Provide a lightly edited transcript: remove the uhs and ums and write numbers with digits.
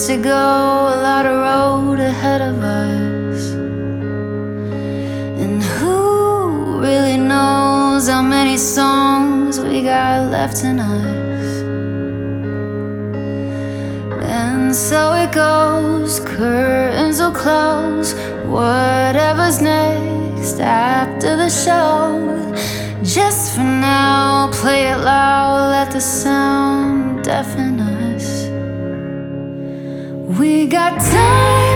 ways to go, a lot of road ahead of us. And who really knows how many songs we got left in us? And so it goes, curtains will close, whatever's next after the show. Just for now, play it loud, let the sound deafen us. We got time